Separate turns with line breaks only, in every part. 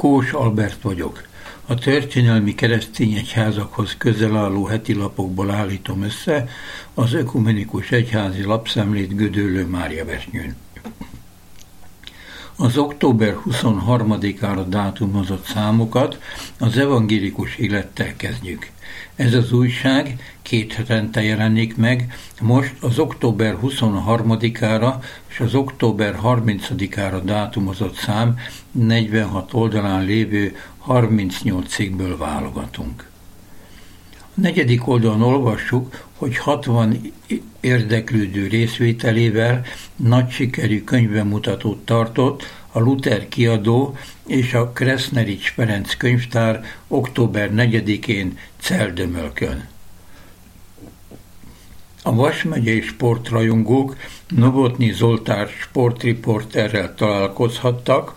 Kós Albert vagyok. A történelmi keresztény egyházakhoz közel álló heti lapokból állítom össze az Ökumenikus Egyházi Lapszemlét Gödöllő Máriavesnyőn. Az október 23-ára dátumozott számokat az evangélikus élettel kezdjük. Ez az újság 2 hetente jelenik meg, most az október 23-ára és az október 30-ára dátumozott szám 46 oldalán lévő 38 cikkből válogatunk. A 4. oldalon olvassuk, hogy 60 érdeklődő részvételével nagy sikerű könyvbemutatót tartott a Luther kiadó és a Krasznerics Ferenc könyvtár október 4-én Celdömölkön. A Vas megyei sportrajongók Novotny Zoltán sportriporterrel találkozhattak,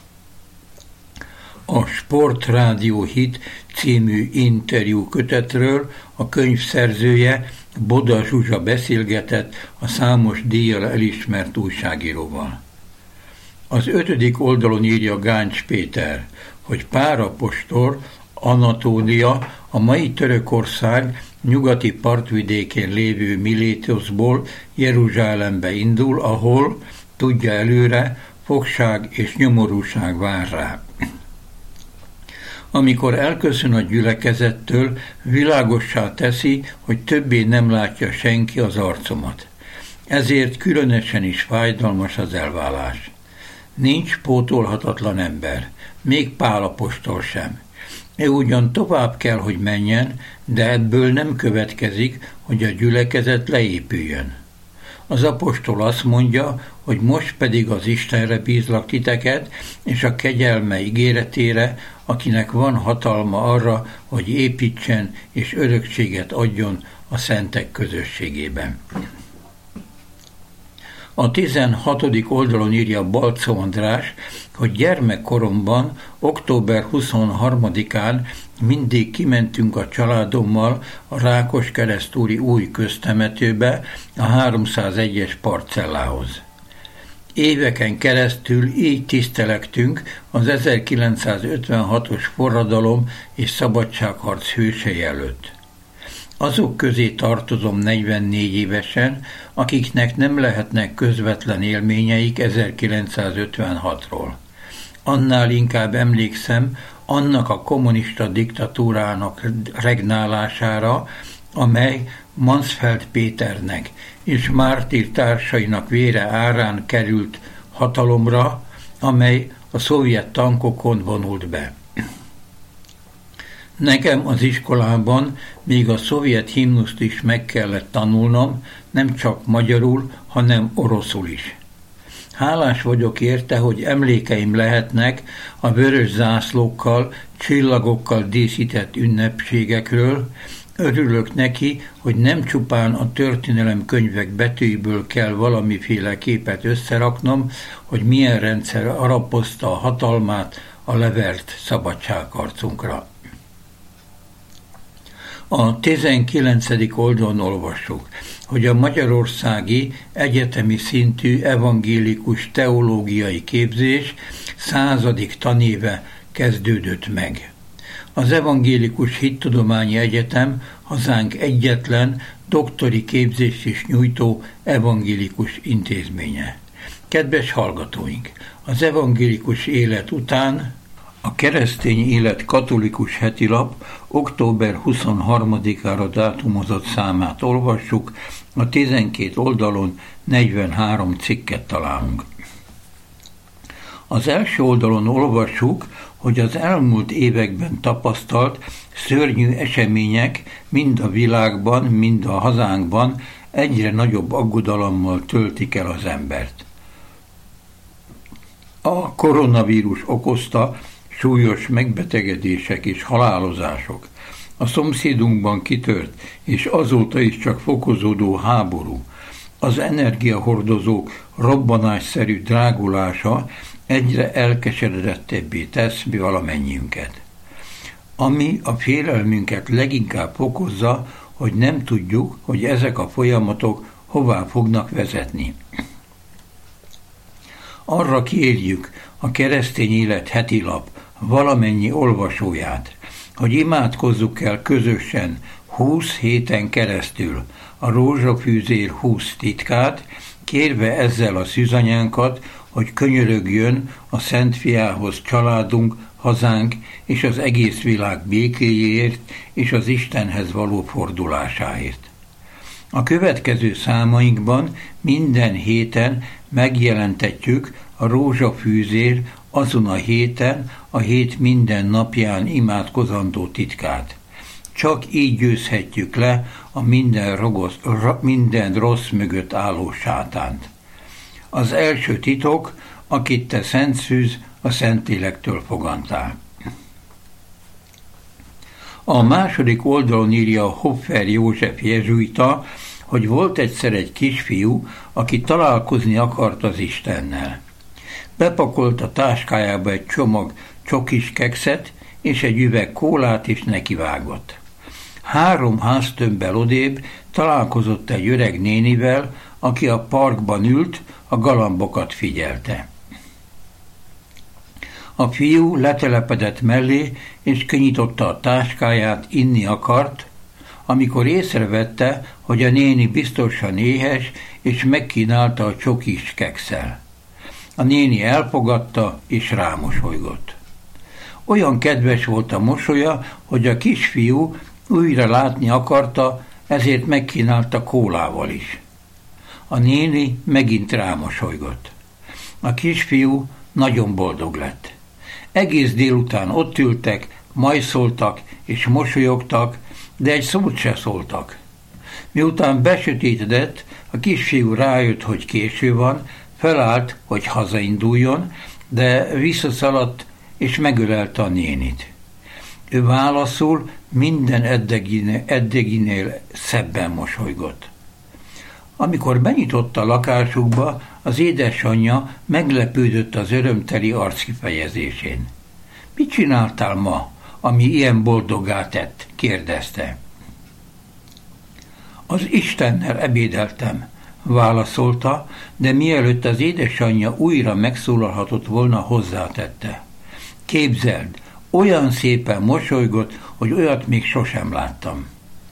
a Sportrádió Hit című interjú kötetről a könyv szerzője, Boda Zsuzsa beszélgetett a számos díjjal elismert újságíróval. Az 5. oldalon írja Gáncs Péter, hogy Pál apostol Anatólia a mai Törökország nyugati partvidékén lévő Milétoszból Jeruzsálembe indul, ahol, tudja előre, fogság és nyomorúság vár rá. Amikor elköszön a gyülekezettől, világossá teszi, hogy többé nem látja senki az arcomat. Ezért különösen is fájdalmas az elválás. Nincs pótolhatatlan ember, még Pál apostol sem. Ő ugyan tovább kell, hogy menjen, de ebből nem következik, hogy a gyülekezet leépüljön. Az apostol azt mondja, hogy most pedig az Istenre bízlak titeket, és a kegyelme ígéretére, akinek van hatalma arra, hogy építsen és örökséget adjon a szentek közösségében. A 16. oldalon írja Balczó András, hogy gyermekkoromban, október 23-án mindig kimentünk a családommal a Rákoskeresztúri új köztemetőbe, a 301-es parcellához. Éveken keresztül így tisztelektünk az 1956-os forradalom és szabadságharc hősei előtt. Azok közé tartozom 44 évesen, akiknek nem lehetnek közvetlen élményeik 1956-ról. Annál inkább emlékszem annak a kommunista diktatúrának regnálására, amely Mansfeld Péternek és mártír társainak vére árán került hatalomra, amely a szovjet tankokon vonult be. Nekem az iskolában még a szovjet himnuszt is meg kellett tanulnom, nem csak magyarul, hanem oroszul is. Hálás vagyok érte, hogy emlékeim lehetnek a vörös zászlókkal, csillagokkal díszített ünnepségekről. Örülök neki, hogy nem csupán a történelemkönyvek betűiből kell valamiféle képet összeraknom, hogy milyen rendszer arapozta a hatalmát a levert szabadságharcunkra. A 19. oldalon olvassuk, hogy a magyarországi egyetemi szintű evangélikus teológiai képzés 100. tanéve kezdődött meg. Az Evangélikus Hittudományi Egyetem hazánk egyetlen doktori képzést is nyújtó evangélikus intézménye. Kedves hallgatóink, az evangélikus élet után a Keresztény Élet Katolikus Heti Lap október 23-ára dátumozott számát olvassuk, a 12 oldalon 43 cikket találunk. Az első oldalon olvassuk, hogy az elmúlt években tapasztalt szörnyű események mind a világban, mind a hazánkban egyre nagyobb aggodalommal töltik el az embert. A koronavírus okozta súlyos megbetegedések és halálozások, a szomszédunkban kitört és azóta is csak fokozódó háború, az energiahordozók robbanásszerű drágulása egyre elkeseredettebbé tesz valamennyiünket. Ami a félelmünket leginkább okozza, hogy nem tudjuk, hogy ezek a folyamatok hová fognak vezetni. Arra kérjük a Keresztény Élet heti lap valamennyi olvasóját, hogy imádkozzuk el közösen 20 héten keresztül a Rózsafűzér 20 titkát, kérve ezzel a szűzanyánkat, hogy könyörögjön a Szent Fiához családunk, hazánk és az egész világ békéjéért és az Istenhez való fordulásáért. A következő számainkban minden héten megjelentetjük a Rózsafűzér azon a héten, a hét minden napján imádkozandó titkát. Csak így győzhetjük le a minden rossz mögött álló sátánt. Az első titok, akit te Szent Szűz, a Szentlélektől fogantál. A második oldalon írja Hopfer József jezsuita, hogy volt egyszer egy kisfiú, aki találkozni akart az Istennel. Bepakolt a táskájába egy csomag csokis kekszet és egy üveg kólát, és nekivágott. 3 háztömbbel odébb találkozott egy öreg nénivel, aki a parkban ült, a galambokat figyelte. A fiú letelepedett mellé, és kinyitotta a táskáját, inni akart, amikor észrevette, hogy a néni biztosan éhes, és megkínálta a csokis kekszel. A néni elfogadta, és rámosolygott. Olyan kedves volt a mosolya, hogy a kisfiú újra látni akarta, ezért megkínálta kólával is. A néni megint rámosolygott. A kisfiú nagyon boldog lett. Egész délután ott ültek, majszoltak és mosolyogtak, de egy szót se szóltak. Miután besötétedett, a kisfiú rájött, hogy késő van, felállt, hogy hazainduljon, de visszaszaladt és megölelte a nénit. Ő válaszul minden eddiginél szebben mosolygott. Amikor benyitotta a lakásukba, az édesanyja meglepődött az örömteli arckifejezésén. Mit csináltál ma, ami ilyen boldoggá tett? Kérdezte. Az Istennel ebédeltem, válaszolta, de mielőtt az édesanyja újra megszólalhatott volna, hozzátette. Képzeld, olyan szépen mosolygott, hogy olyat még sosem láttam.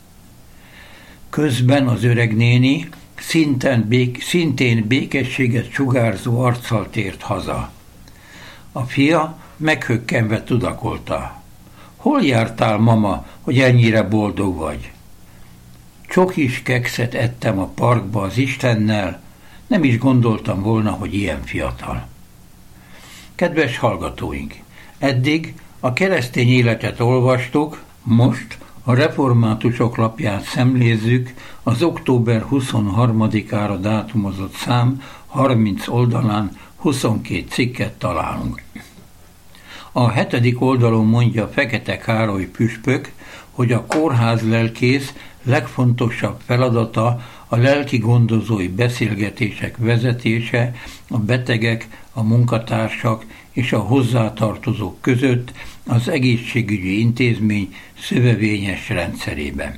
Közben az öreg néni szintén békességet sugárzó arccal tért haza. A fia meghökkenve tudakolta. Hol jártál, mama, hogy ennyire boldog vagy? Csokis kekszet ettem a parkba az Istennel, nem is gondoltam volna, hogy ilyen fiatal. Kedves hallgatóink, eddig a keresztény életet olvastuk, most a reformátusok lapját szemlézzük, az október 23-ára dátumozott szám 30 oldalán 22 cikket találunk. A 7. oldalon mondja Fekete Károly püspök, hogy a kórház lelkész legfontosabb feladata a lelki gondozói beszélgetések vezetése a betegek, a munkatársak és a hozzátartozók között az egészségügyi intézmény szövevényes rendszerében.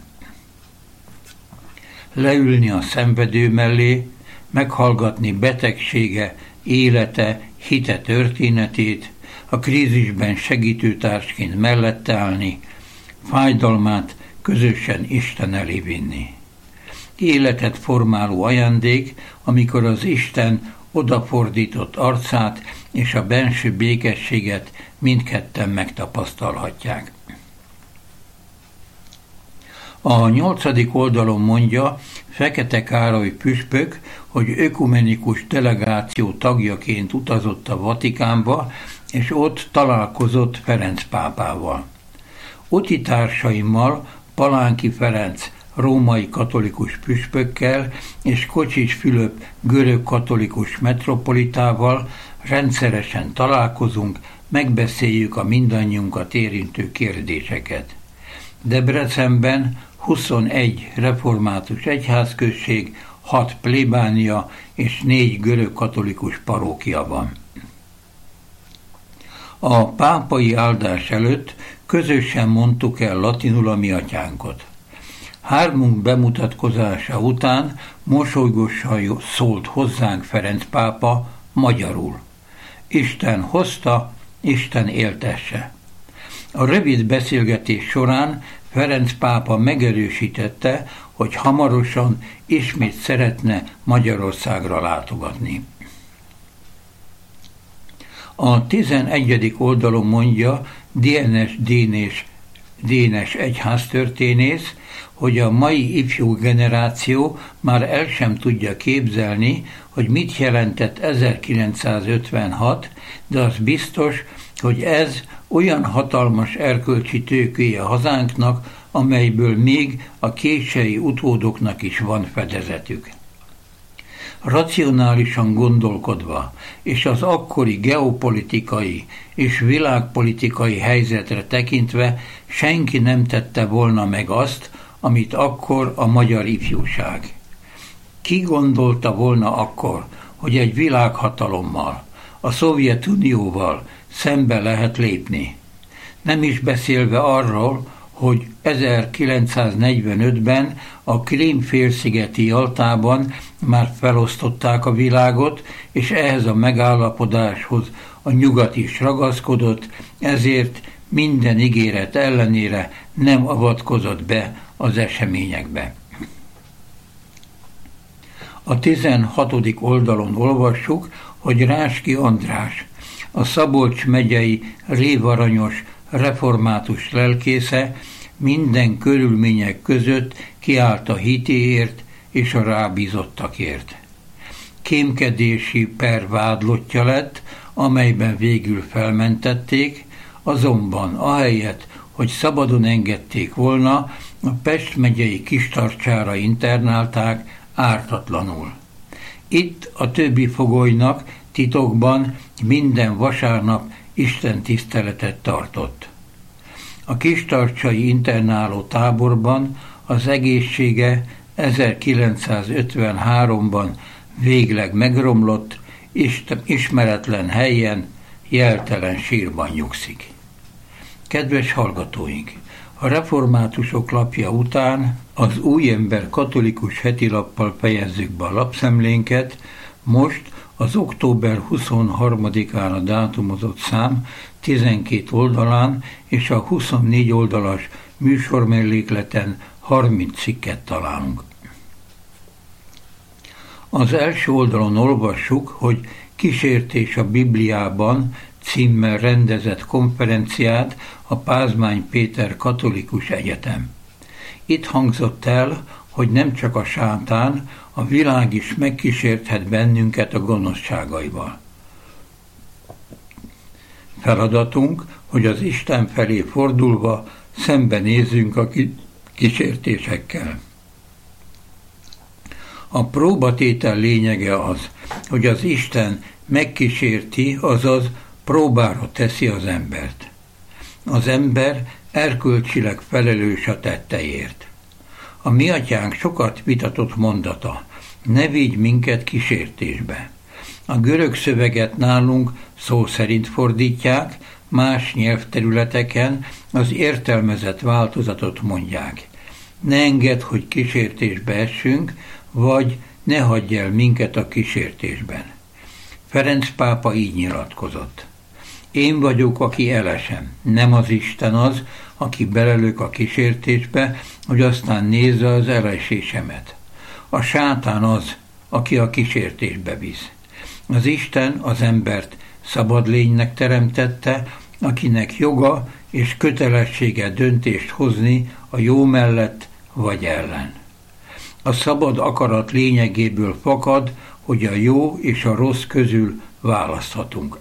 Leülni a szenvedő mellé, meghallgatni betegsége, élete, hite történetét, a krízisben segítőtársként mellette állni, fájdalmát közösen Isten elé vinni. Életet formáló ajándék, amikor az Isten odafordított arcát és a benső békességet mindketten megtapasztalhatják. A 8. oldalon mondja Fekete Károly püspök, hogy ökumenikus delegáció tagjaként utazott a Vatikánba, és ott találkozott Ferenc pápával. Úti társaimmal, Palánki Ferenc római katolikus püspökkel és Kocsis Fülöp görög katolikus metropolitával rendszeresen találkozunk, megbeszéljük a mindannyiunkat érintő kérdéseket. Debrecenben 21 református egyházközség, 6 plébánia és 4 görög katolikus parókia van. A pápai áldás előtt közösen mondtuk el latinul a mi atyánkot. Hármunk bemutatkozása után mosolygósan szólt hozzánk Ferenc pápa magyarul. Isten hozta, Isten éltesse. A rövid beszélgetés során Ferenc pápa megerősítette, hogy hamarosan ismét szeretne Magyarországra látogatni. A 11. oldalon mondja Dénes egyháztörténész, hogy a mai ifjú generáció már el sem tudja képzelni, hogy mit jelentett 1956, de az biztos, hogy ez olyan hatalmas erkölcsi tőkéje hazánknak, amelyből még a kései utódoknak is van fedezetük. Racionálisan gondolkodva, és az akkori geopolitikai és világpolitikai helyzetre tekintve senki nem tette volna meg azt, amit akkor a magyar ifjúság. Ki gondolta volna akkor, hogy egy világhatalommal, a Szovjetunióval szembe lehet lépni? Nem is beszélve arról, hogy 1945-ben a Krím-félszigeti Jaltában már felosztották a világot, és ehhez a megállapodáshoz a nyugat is ragaszkodott, ezért minden ígéret ellenére nem avatkozott be az eseményekbe. A 16. oldalon olvassuk, hogy Ráski András, a Szabolcs megyei Révaranyos református lelkésze minden körülmények között kiállt a hitéért és a rábízottakért. Kémkedési per vádlottja lett, amelyben végül felmentették, azonban ahelyett, hogy szabadon engedték volna, a Pest megyei Kistarcsára internálták ártatlanul. Itt a többi fogolynak titokban minden vasárnap istentiszteletet tartott. A kistarcsai internáló táborban az egészsége 1953-ban végleg megromlott, ismeretlen helyen, jeltelen sírban nyugszik. Kedves hallgatóink! A reformátusok lapja után az Új Ember katolikus hetilappal fejezzük be a lapszemlénket, most az október 23-án a dátumozott szám 12 oldalán és a 24 oldalas műsormellékleten 30 cikket találunk. Az első oldalon olvassuk, hogy Kísértés a Bibliában címmel rendezett konferenciát a Pázmány Péter Katolikus Egyetem. Itt hangzott el, hogy nem csak a sátán, a világ is megkísérthet bennünket a gonoszságaival. Feladatunk, hogy az Isten felé fordulva szembenézzünk a kísértésekkel. A próbatétel lényege az, hogy az Isten megkísérti, azaz próbára teszi az embert. Az ember erkölcsileg felelős a tetteiért. A mi atyánk sokat vitatott mondata, ne vigy minket kísértésbe. A görög szöveget nálunk szó szerint fordítják, más nyelvterületeken az értelmezett változatot mondják. Ne engedd, hogy kísértésbe essünk, vagy ne hagyj el minket a kísértésben. Ferenc pápa így nyilatkozott. Én vagyok, aki elesem, nem az Isten az, aki belelök a kísértésbe, hogy aztán nézze az elesésemet. A sátán az, aki a kísértésbe visz. Az Isten az embert szabad lénynek teremtette, akinek joga és kötelessége döntést hozni a jó mellett vagy ellen. A szabad akarat lényegéből fakad, hogy a jó és a rossz közül választhatunk.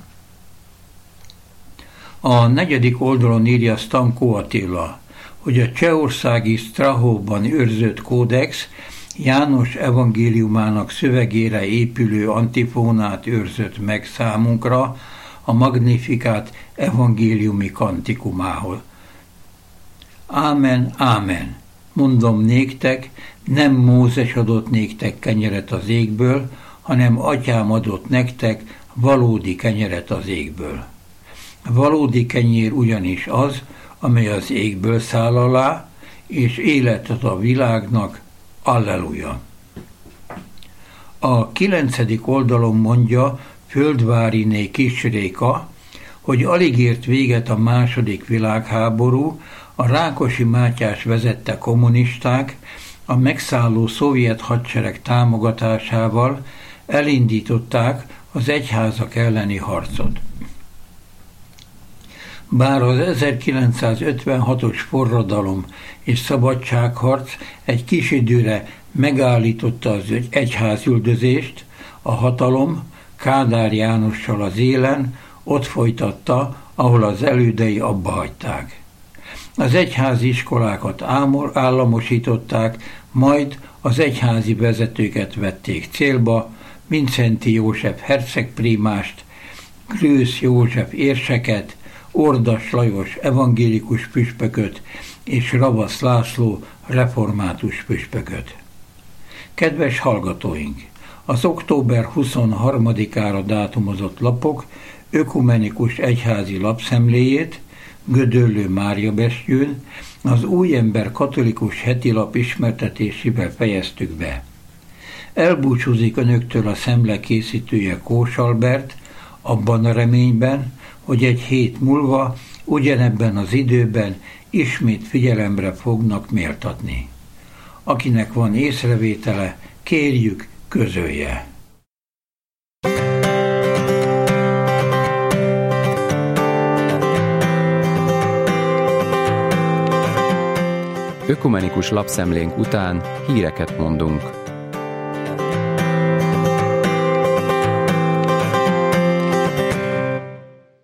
A 4. oldalon írja Stankó Attila, hogy a csehországi Strahóban őrzött kódex János evangéliumának szövegére épülő antifónát őrzött meg számunkra a Magnificat evangéliumi kantikumához. Ámen, ámen, mondom néktek, nem Mózes adott néktek kenyeret az égből, hanem atyám adott nektek valódi kenyeret az égből. Valódi kenyér ugyanis az, amely az égből száll alá, és életet a világnak. Alleluja! A 9. oldalon mondja Földváriné Kis Réka, hogy alig ért véget a II. Világháború, a Rákosi Mátyás vezette kommunisták a megszálló szovjet hadsereg támogatásával elindították az egyházak elleni harcot. Bár az 1956-os forradalom és szabadságharc egy kis időre megállította az egyházüldözést, a hatalom Kádár Jánossal az élen ott folytatta, ahol az elődei abbahagyták. Az egyházi iskolákat államosították, majd az egyházi vezetőket vették célba, Mindszenty József hercegprímást, Krősz József érseket, Ordas Lajos evangélikus püspököt és Ravasz László református püspököt. Kedves hallgatóink! Az október 23-ára dátumozott lapok ökumenikus egyházi lapszemléjét Gödöllő Mária Bestyőn az Új Ember katolikus hetilap ismertetésével fejeztük be. Elbúcsúzik önöktől a szemle készítője Kós Albert, abban a reményben, hogy egy hét múlva ugyanebben az időben ismét figyelemre fognak méltatni. Akinek van észrevétele, kérjük, közölje.
Ökumenikus lapszemlénk után híreket mondunk.